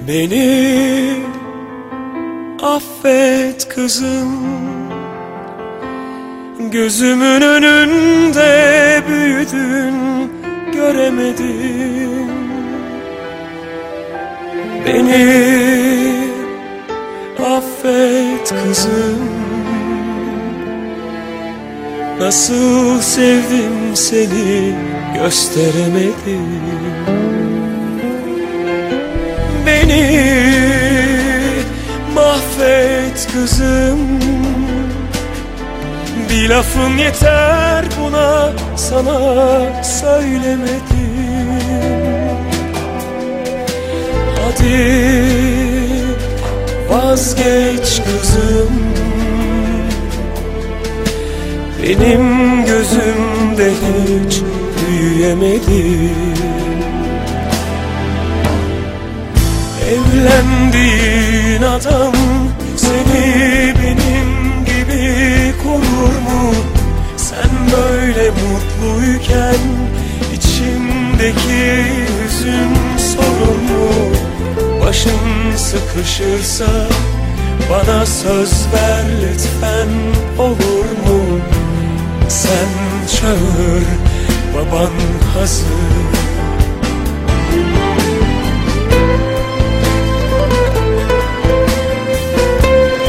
Beni affet kızım, gözümün önünde büyüdün, göremedim. Beni affet kızım, nasıl sevdim seni gösteremedim. Beni mahvet kızım, bir lafın yeter buna, sana söylemedim. Hadi vazgeç kızım, benim gözümde hiç büyüyemedin. Evlendiğin adam seni benim gibi korur mu? Sen böyle mutluyken içimdeki hüzün sorun mu? Başın sıkışırsa bana söz ver lütfen, olur mu? Sen çağır, baban hazır.